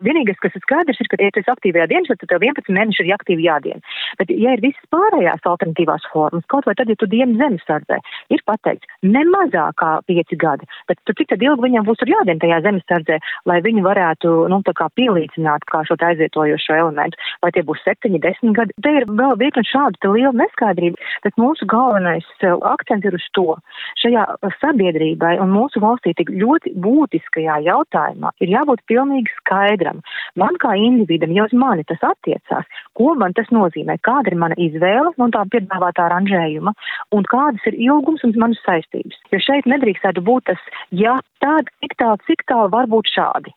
Vienīgais, kas ir skaidrs, ir, ka, ja tu esi aktīvajā dienestā, tad tev 11 mēneši ir aktīvi jādien. Bet, ja ir visas pārējās alternatīvās formas, kaut vai tad, ja tu dieni zemesardzē, ir pateikts, ne mazāk kā 5 gadi, bet cik tad ilgi viņam būs tur jādien tajā zemesardzē, lai viņi varētu, tā kā pielīdzināt kā šo aizvietojošo elementu, vai tie būs 7, 10 gadi. Te ir vēl virkni šāda liela neskaidrība, bet mūsu galvenais akcents ir uz to. Šajā sabiedrībai un mūsu valstī tik ļoti būtiskajā jautājumā ir jābūt pilnīgi skaidram. Man kā individam, ja uz mani tas attiecās, ko man tas nozīmē, kāda ir mana izvēle no tā piedāvātā aranžējuma un kādas ir ilgums un manas saistības. Jo šeit nedrīkstētu būt tas, ja tāda, cik tālu var būt šādi.